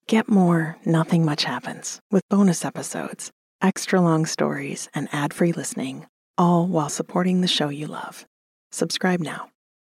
Get more Nothing Much Happens with bonus episodes, extra long stories, and ad-free listening, all while supporting the show you love. Subscribe now.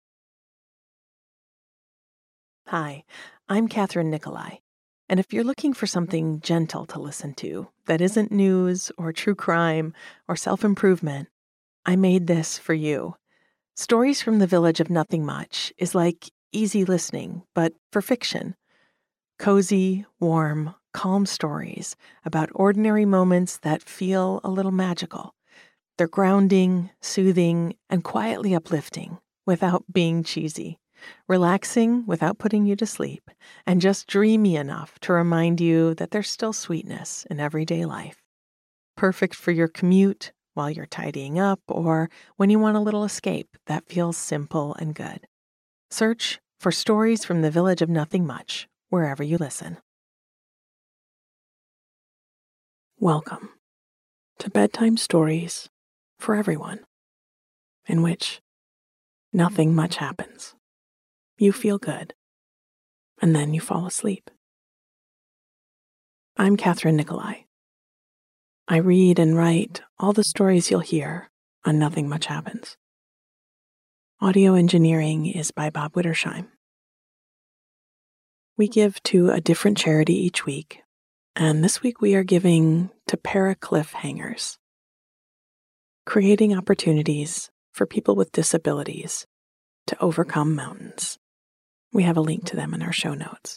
Hi, I'm Catherine Nicolai, and if you're looking for something gentle to listen to that isn't news or true crime or self-improvement, I made this for you. Stories from the Village of Nothing Much is like easy listening, but for fiction. Cozy, warm, calm stories about ordinary moments that feel a little magical. They're grounding, soothing, and quietly uplifting without being cheesy. Relaxing without putting you to sleep, and just dreamy enough to remind you that there's still sweetness in everyday life. Perfect for your commute, while you're tidying up, or when you want a little escape that feels simple and good. Search for Stories from the Village of Nothing Much wherever you listen. Welcome to Bedtime Stories for Everyone, in which nothing much happens. You feel good, and then you fall asleep. I'm Catherine Nicolai. I read and write all the stories you'll hear on Nothing Much Happens. Audio engineering is by Bob Wittersheim. We give to a different charity each week, and this week we are giving to Paracliff Hangers, creating opportunities for people with disabilities to overcome mountains. We have a link to them in our show notes.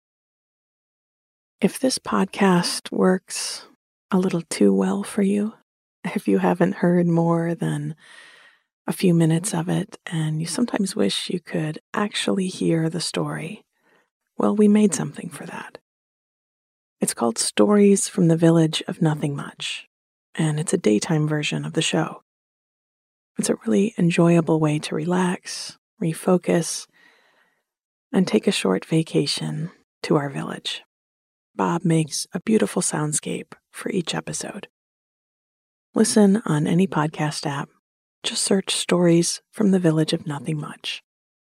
If this podcast works a little too well for you, if you haven't heard more than a few minutes of it, and you sometimes wish you could actually hear the story, well, we made something for that. It's called Stories from the Village of Nothing Much, and it's a daytime version of the show. It's a really enjoyable way to relax, refocus, and take a short vacation to our village. Bob makes a beautiful soundscape for each episode. Listen on any podcast app. Just search Stories from the Village of Nothing Much.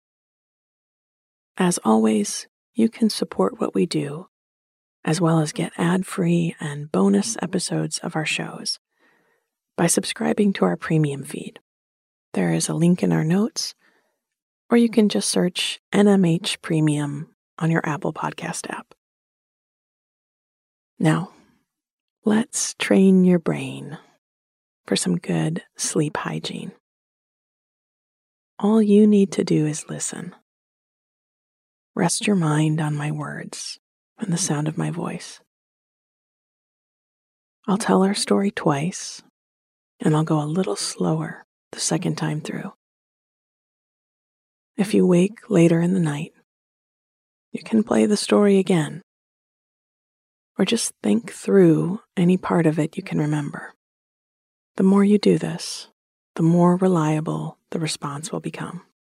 As always, you can support what we do, as well as get ad-free and bonus episodes of our shows, by subscribing to our premium feed. There is a link in our notes, or you can just search NMH Premium on your Apple Podcast app. Now, let's train your brain for some good sleep hygiene. All you need to do is listen. Rest your mind on my words and the sound of my voice. I'll tell our story twice, and I'll go a little slower the second time through. If you wake later in the night, you can play the story again, or just think through any part of it you can remember. The more you do this, the more reliable the response will become.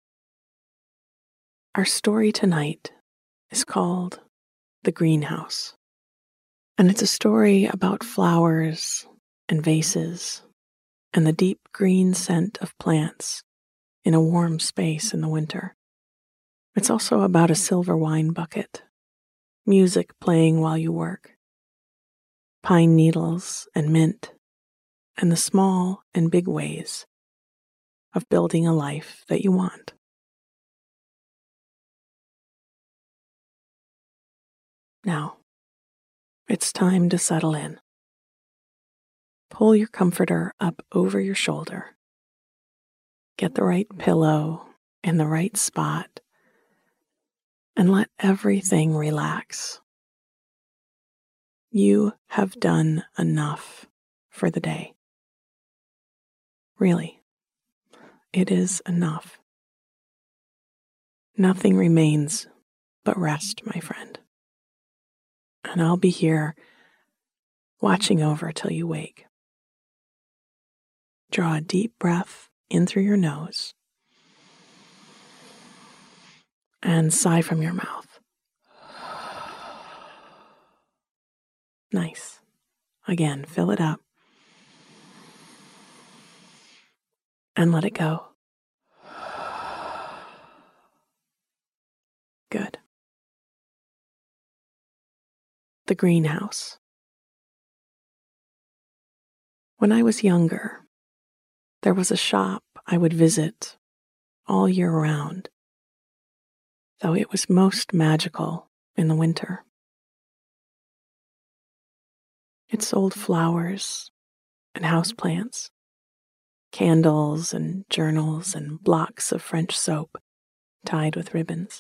Our story tonight is called The Greenhouse, and it's a story about flowers and vases and the deep green scent of plants in a warm space in the winter. It's also about a silver wine bucket, music playing while you work, pine needles and mint, and the small and big ways of building a life that you want. Now, it's time to settle in. Pull your comforter up over your shoulder. Get the right pillow in the right spot, and let everything relax. You have done enough for the day. Really, it is enough. Nothing remains but rest, my friend. And I'll be here watching over till you wake. Draw a deep breath in through your nose and sigh from your mouth. Nice. Again, fill it up and let it go. Good. The greenhouse. When I was younger, there was a shop I would visit all year round, though it was most magical in the winter. It sold flowers and houseplants, candles and journals and blocks of French soap tied with ribbons.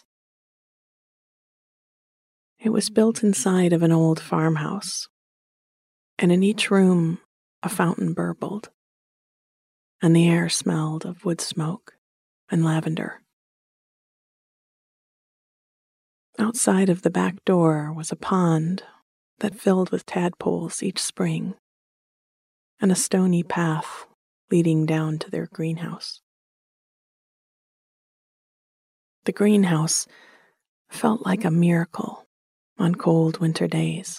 It was built inside of an old farmhouse, and in each room a fountain burbled, and the air smelled of wood smoke and lavender. Outside of the back door was a pond that filled with tadpoles each spring, and a stony path leading down to their greenhouse. The greenhouse felt like a miracle on cold winter days.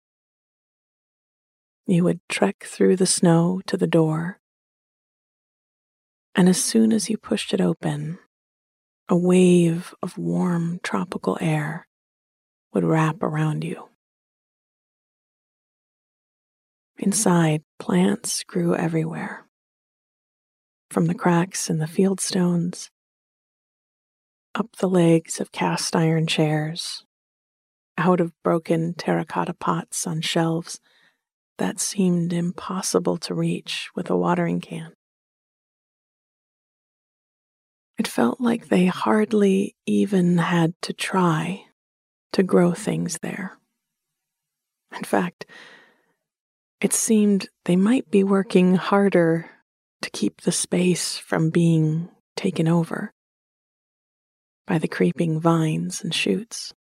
You would trek through the snow to the door, and as soon as you pushed it open, a wave of warm tropical air would wrap around you. Inside, plants grew everywhere, from the cracks in the field stones, up the legs of cast iron chairs, out of broken terracotta pots on shelves that seemed impossible to reach with a watering can. It felt like they hardly even had to try to grow things there. In fact, it seemed they might be working harder to keep the space from being taken over by the creeping vines and shoots.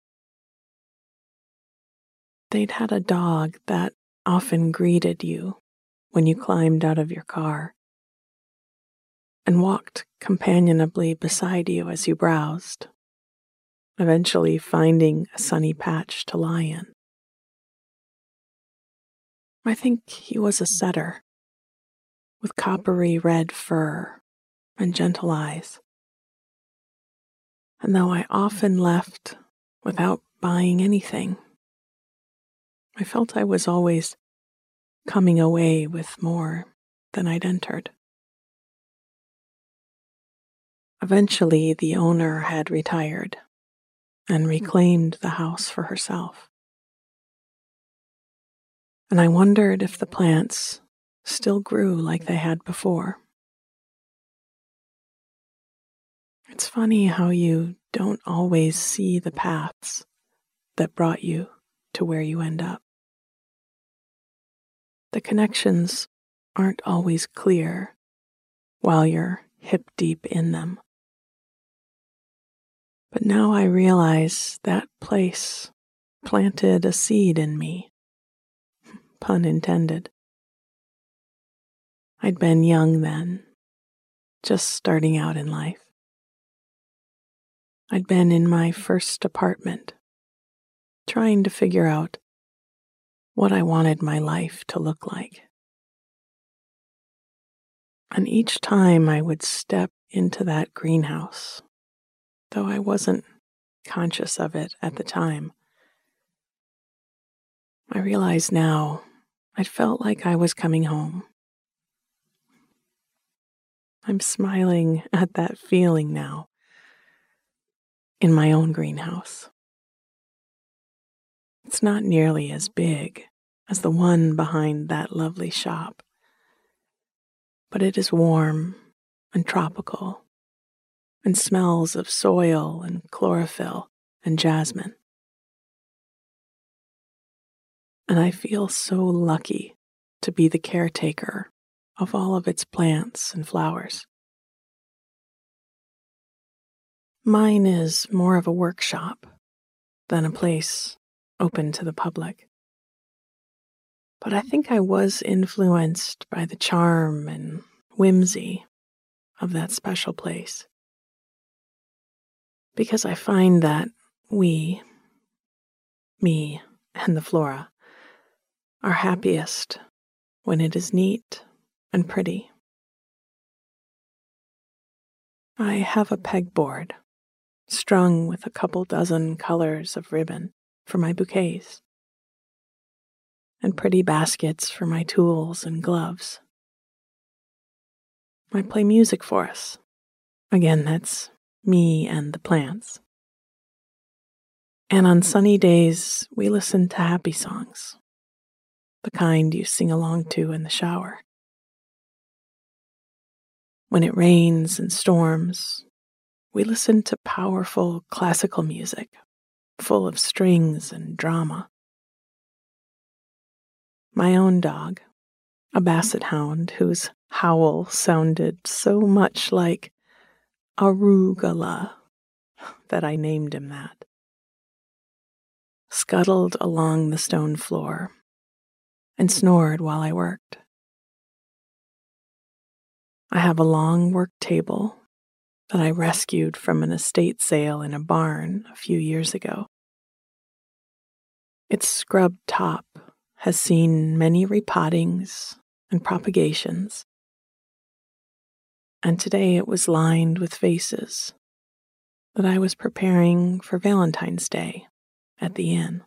They'd had a dog that often greeted you when you climbed out of your car and walked companionably beside you as you browsed, eventually finding a sunny patch to lie in. I think he was a setter with coppery red fur and gentle eyes. And though I often left without buying anything, I felt I was always coming away with more than I'd entered. Eventually, the owner had retired and reclaimed the house for herself. And I wondered if the plants still grew like they had before. It's funny how you don't always see the paths that brought you to where you end up. The connections aren't always clear while you're hip deep in them. But now I realize that place planted a seed in me, pun intended. I'd been young then, just starting out in life. I'd been in my first apartment, trying to figure out what I wanted my life to look like. And each time I would step into that greenhouse, though I wasn't conscious of it at the time, I realize now I felt like I was coming home. I'm smiling at that feeling now in my own greenhouse. It's not nearly as big as the one behind that lovely shop, but it is warm and tropical and smells of soil and chlorophyll and jasmine. And I feel so lucky to be the caretaker of all of its plants and flowers. Mine is more of a workshop than a place open to the public. But I think I was influenced by the charm and whimsy of that special place. Because I find that we, me and the flora, are happiest when it is neat and pretty. I have a pegboard strung with a couple dozen colors of ribbon for my bouquets, and pretty baskets for my tools and gloves. I play music for us. Again, that's me and the plants. And on sunny days, we listen to happy songs, the kind you sing along to in the shower. When it rains and storms, we listen to powerful classical music, full of strings and drama. My own dog, a basset hound whose howl sounded so much like arugula that I named him that, scuttled along the stone floor and snored while I worked. I have a long work table that I rescued from an estate sale in a barn a few years ago. Its scrubbed top has seen many repottings and propagations, and today it was lined with vases that I was preparing for Valentine's Day at the inn.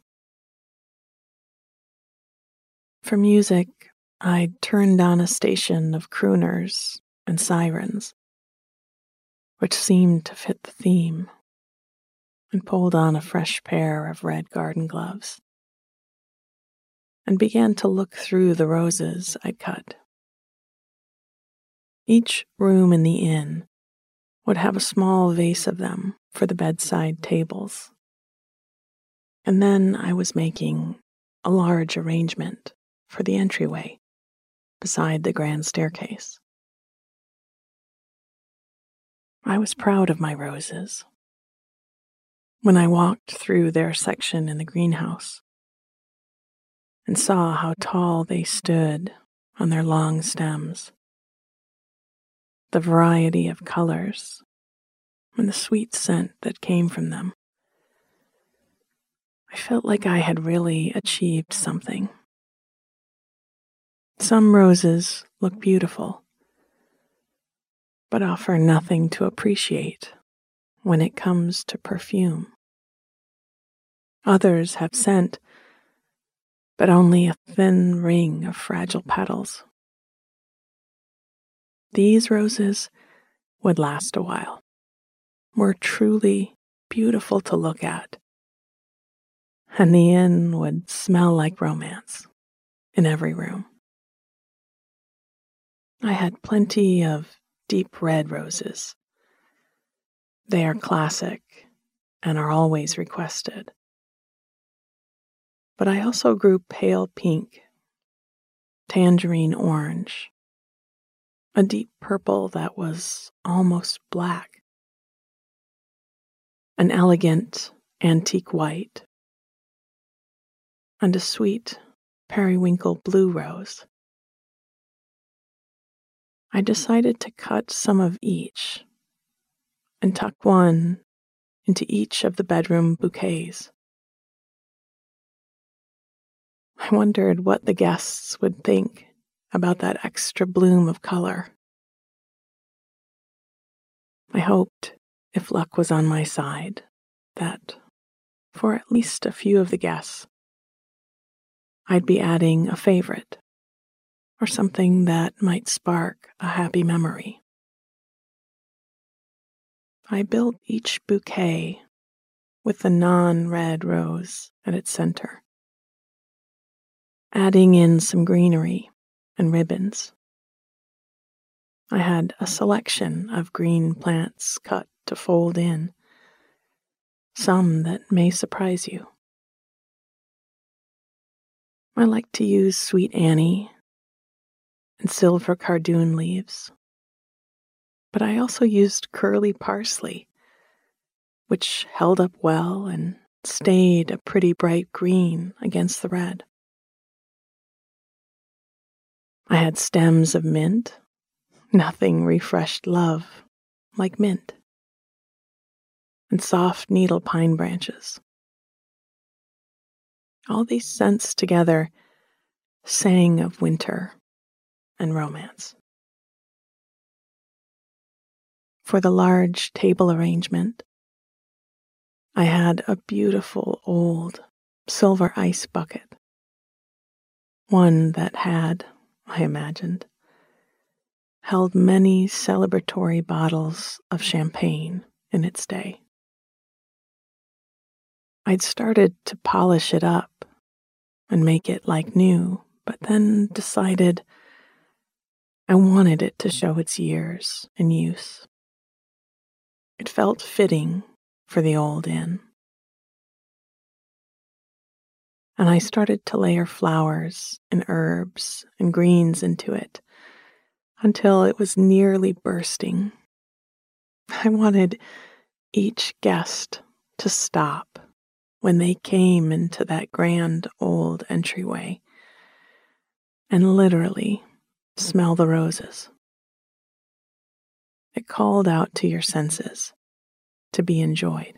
For music, I turned on a station of crooners and sirens, which seemed to fit the theme, and pulled on a fresh pair of red garden gloves, and began to look through the roses I'd cut. Each room in the inn would have a small vase of them for the bedside tables. And then I was making a large arrangement for the entryway beside the grand staircase. I was proud of my roses. When I walked through their section in the greenhouse and saw how tall they stood on their long stems, the variety of colors, and the sweet scent that came from them, I felt like I had really achieved something. Some roses look beautiful, but offer nothing to appreciate when it comes to perfume. Others have scent, but only a thin ring of fragile petals. These roses would last a while, were truly beautiful to look at, and the inn would smell like romance in every room. I had plenty of deep red roses. They are classic and are always requested. But I also grew pale pink, tangerine orange, a deep purple that was almost black, an elegant antique white, and a sweet periwinkle blue rose. I decided to cut some of each and tuck one into each of the bedroom bouquets. I wondered what the guests would think about that extra bloom of color. I hoped, if luck was on my side, that for at least a few of the guests, I'd be adding a favorite or something that might spark a happy memory. I built each bouquet with the non-red rose at its center, adding in some greenery and ribbons. I had a selection of green plants cut to fold in, some that may surprise you. I like to use sweet Annie and silver cardoon leaves, but I also used curly parsley, which held up well and stayed a pretty bright green against the red. I had stems of mint. Nothing refreshed love like mint, and soft needle pine branches. All these scents together sang of winter and romance. For the large table arrangement, I had a beautiful old silver ice bucket one that had, I imagined, held many celebratory bottles of champagne in its day. I'd started to polish it up and make it like new, but then decided I wanted it to show its years in use. It felt fitting for the old inn. And I started to layer flowers and herbs and greens into it until it was nearly bursting. I wanted each guest to stop when they came into that grand old entryway and literally smell the roses. It called out to your senses to be enjoyed.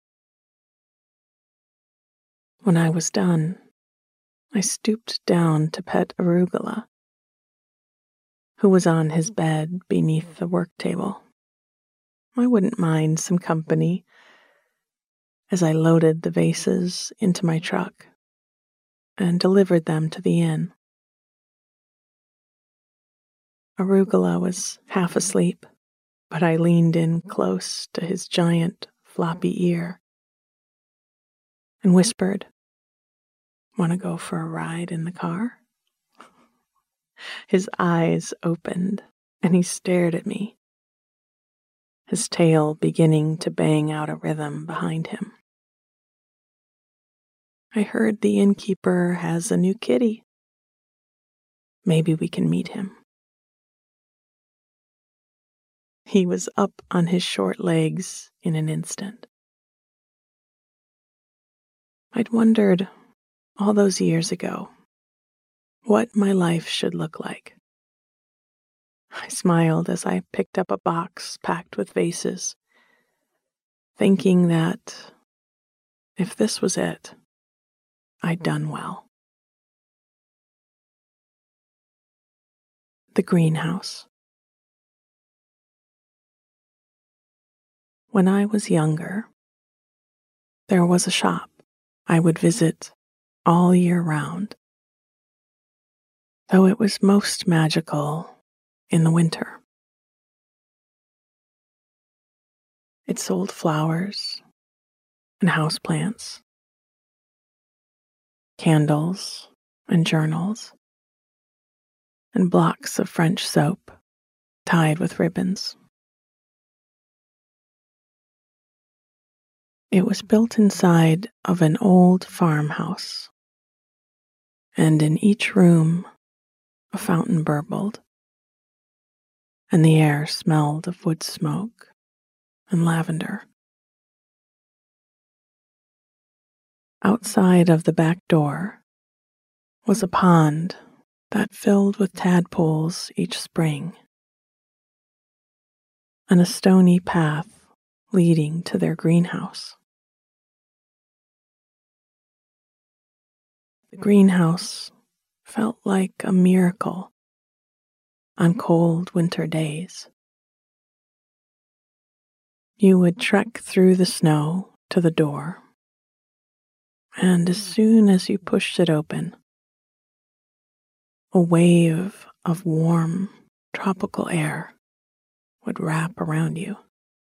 When I was done, I stooped down to pet Arugula, who was on his bed beneath the work table. I wouldn't mind some company as I loaded the vases into my truck and delivered them to the inn. Arugula was half asleep, but I leaned in close to his giant, floppy ear and whispered, "Want to go for a ride in the car?" His eyes opened and he stared at me, his tail beginning to bang out a rhythm behind him. "I heard the innkeeper has a new kitty. Maybe we can meet him." He was up on his short legs in an instant. I'd wondered all those years ago what my life should look like. I smiled as I picked up a box packed with vases, thinking that if this was it, I'd done well. The greenhouse. When I was younger, there was a shop I would visit all year round, though it was most magical in the winter. It sold flowers and houseplants, candles and journals, and blocks of French soap tied with ribbons. It was built inside of an old farmhouse, and in each room a fountain burbled, and the air smelled of wood smoke and lavender. Outside of the back door was a pond that filled with tadpoles each spring, and a stony path leading to their greenhouse. The greenhouse felt like a miracle on cold winter days. You would trek through the snow to the door, and as soon as you pushed it open, a wave of warm, tropical air would wrap around you.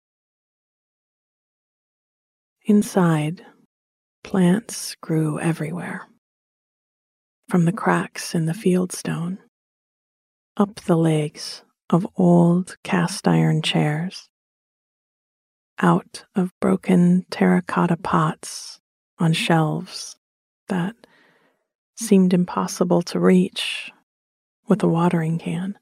Inside, plants grew everywhere, from the cracks in the fieldstone, up the legs of old cast-iron chairs, out of broken terracotta pots on shelves that seemed impossible to reach with a watering can.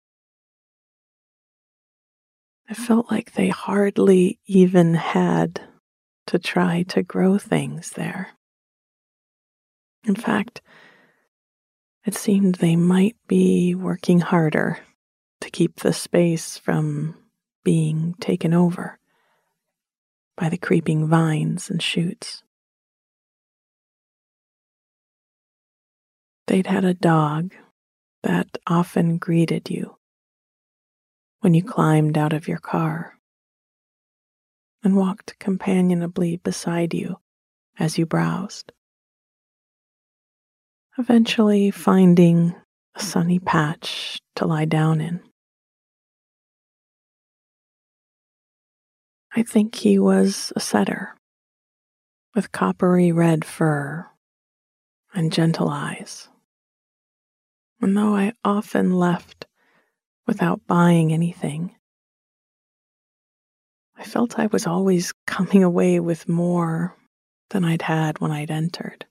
I felt like they hardly even had to try to grow things there. In fact, it seemed they might be working harder to keep the space from being taken over by the creeping vines and shoots. They'd had a dog that often greeted you when you climbed out of your car and walked companionably beside you as you browsed. eventually finding a sunny patch to lie down in. I think he was a setter with coppery red fur and gentle eyes. And though I often left without buying anything, I felt I was always coming away with more than I'd had when I'd entered.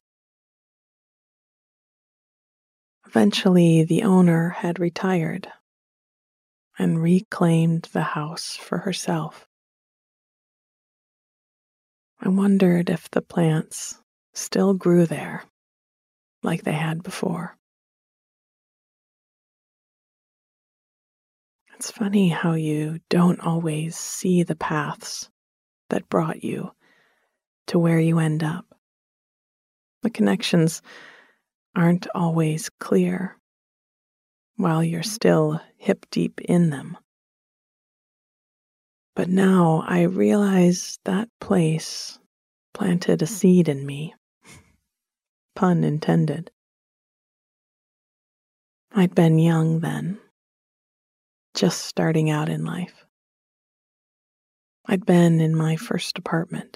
Eventually, the owner had retired and reclaimed the house for herself. I wondered if the plants still grew there like they had before. It's funny how you don't always see the paths that brought you to where you end up. The connections aren't always clear while you're still hip deep in them. But now I realize that place planted a seed in me, pun intended. I'd been young then, just starting out in life. I'd been in my first apartment,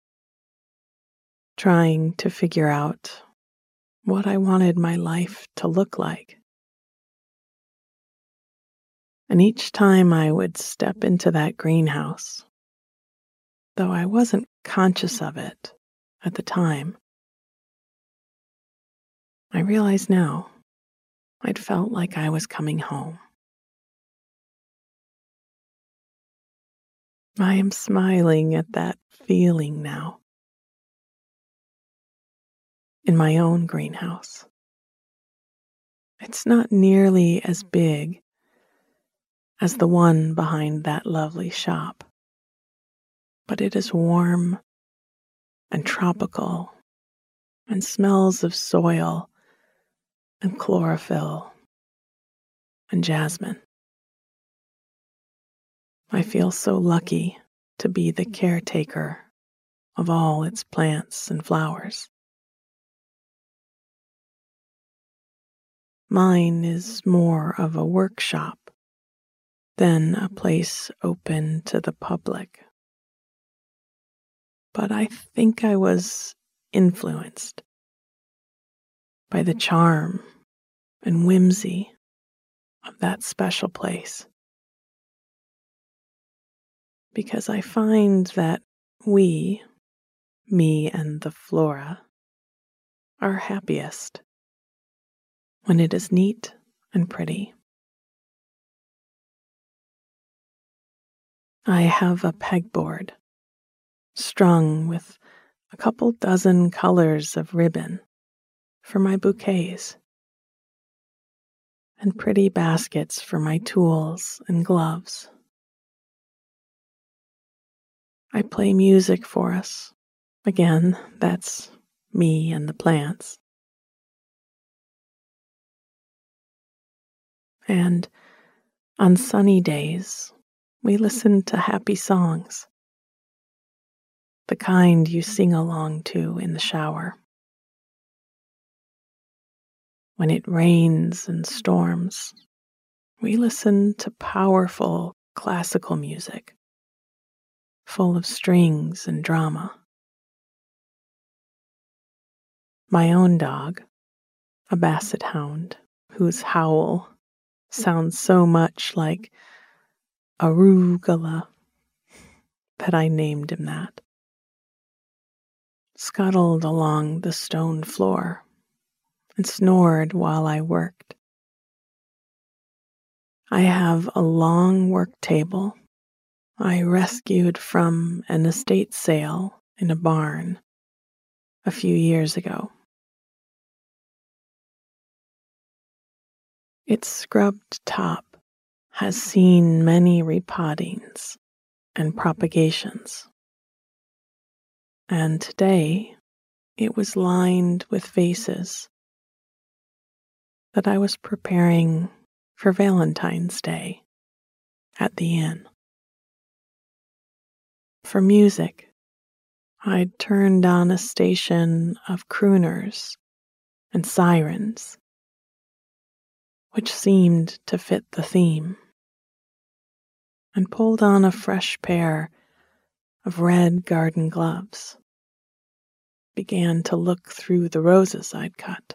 trying to figure out what I wanted my life to look like. And each time I would step into that greenhouse, though I wasn't conscious of it at the time, I realize now I'd felt like I was coming home. I am smiling at that feeling now. In my own greenhouse. It's not nearly as big as the one behind that lovely shop, but it is warm and tropical and smells of soil and chlorophyll and jasmine. I feel so lucky to be the caretaker of all its plants and flowers. Mine is more of a workshop than a place open to the public. But I think I was influenced by the charm and whimsy of that special place. Because I find that we, me and the flora, are happiest when it is neat and pretty. I have a pegboard strung with a couple dozen colors of ribbon for my bouquets and pretty baskets for my tools and gloves. I play music for us. Again, that's me and the plants. And on sunny days, we listen to happy songs, the kind you sing along to in the shower. When it rains and storms, we listen to powerful classical music, full of strings and drama. My own dog, a basset hound, whose howl sounds so much like arugula that I named him that, scuttled along the stone floor and snored while I worked. I have a long work table I rescued from an estate sale in a barn a few years ago. Its scrubbed top has seen many repottings and propagations, and today it was lined with vases that I was preparing for Valentine's Day at the inn. For music, I'd turned on a station of crooners and sirens, which seemed to fit the theme, and pulled on a fresh pair of red garden gloves, began to look through the roses I'd cut.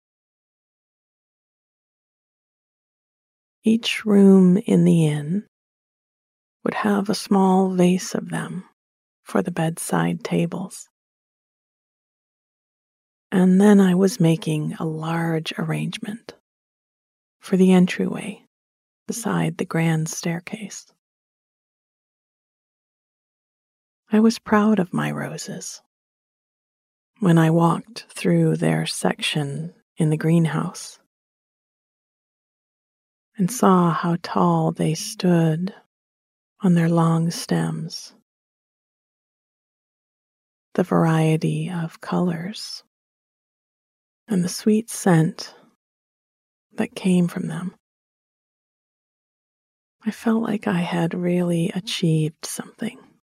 Each room in the inn would have a small vase of them for the bedside tables. And then I was making a large arrangement for the entryway beside the grand staircase. I was proud of my roses. When I walked through their section in the greenhouse and saw how tall they stood on their long stems, the variety of colors, and the sweet scent that came from them, I felt like I had really achieved something.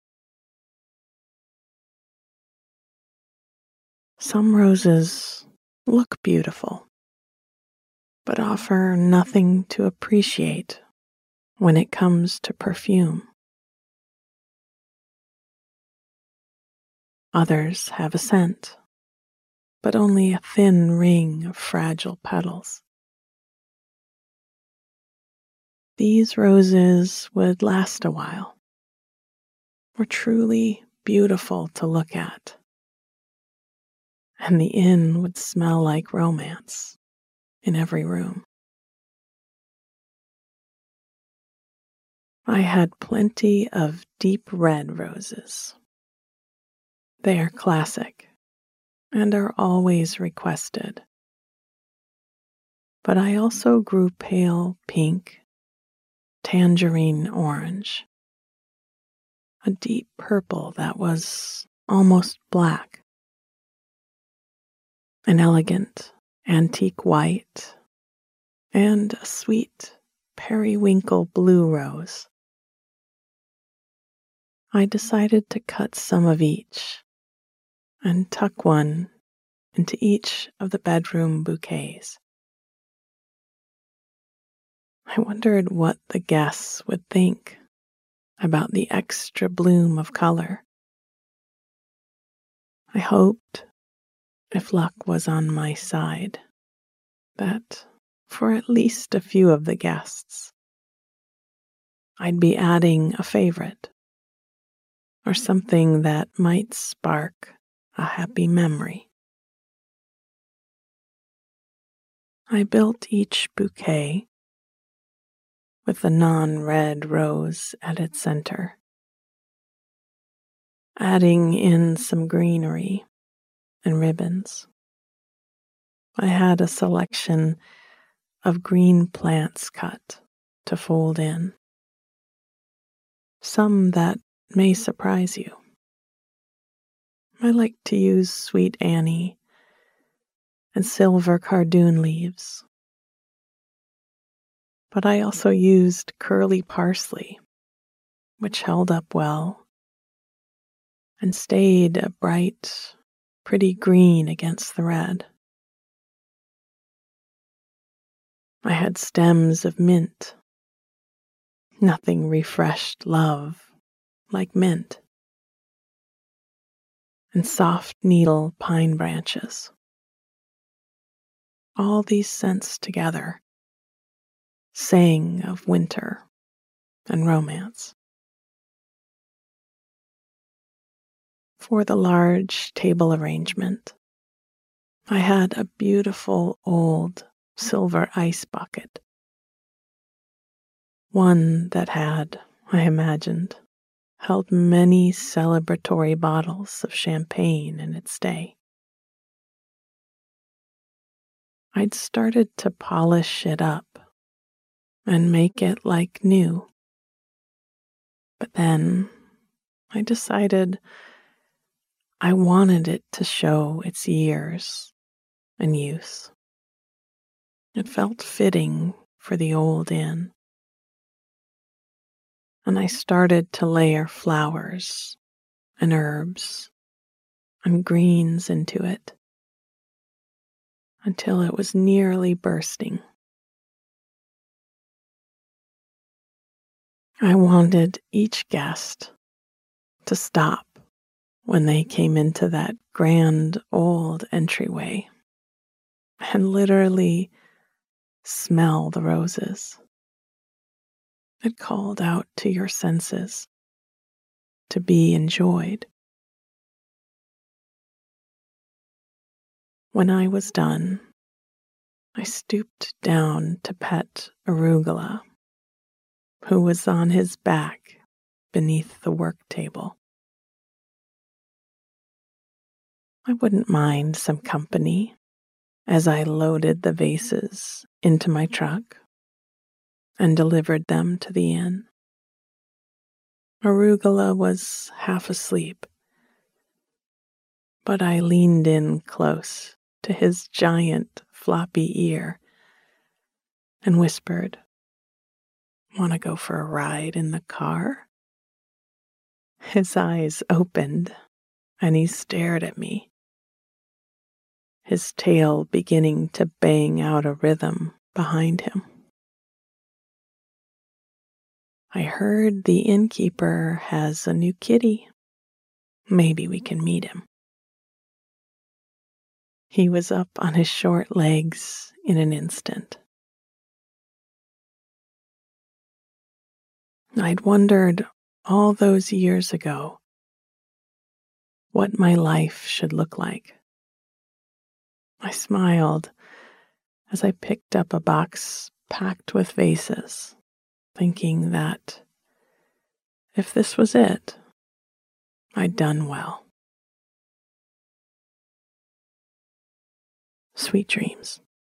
Some roses look beautiful, but offer nothing to appreciate when it comes to perfume. Others have a scent, but only a thin ring of fragile petals. These roses would last a while, were truly beautiful to look at, and the inn would smell like romance in every room. I had plenty of deep red roses. They are classic and are always requested. But I also grew pale pink, tangerine orange, a deep purple that was almost black, an elegant antique white, and a sweet periwinkle blue rose. I decided to cut some of each and tuck one into each of the bedroom bouquets. I wondered what the guests would think about the extra bloom of color. I hoped, if luck was on my side, that for at least a few of the guests, I'd be adding a favorite or something that might spark a happy memory. I built each bouquet with the non-red rose at its center, adding in some greenery and ribbons. I had a selection of green plants cut to fold in, some that may surprise you. I like to use sweet Annie and silver cardoon leaves, but I also used curly parsley, which held up well and stayed a bright, pretty green against the red. I had stems of mint. Nothing refreshed love like mint, and soft needle pine branches. All these scents together sang of winter and romance. For the large table arrangement, I had a beautiful old silver ice bucket, one that had, I imagined, held many celebratory bottles of champagne in its day. I'd started to polish it up and make it like new. But then I decided I wanted it to show its years and use. It felt fitting for the old inn. And I started to layer flowers and herbs and greens into it. until it was nearly bursting. I wanted each guest to stop when they came into that grand old entryway and literally smell the roses. It called out to your senses to be enjoyed. When I was done, I stooped down to pet Arugula, who was on his back beneath the work table. I wouldn't mind some company as I loaded the vases into my truck and delivered them to the inn. Arugula was half asleep, but I leaned in close to his giant floppy ear and whispered, "Want to go for a ride in the car?" His eyes opened and he stared at me, his tail beginning to bang out a rhythm behind him. I heard the innkeeper has a new kitty. Maybe we can meet him. He was up on his short legs in an instant. I'd wondered all those years ago what my life should look like. I smiled as I picked up a box packed with vases, thinking that if this was it, I'd done well. Sweet dreams.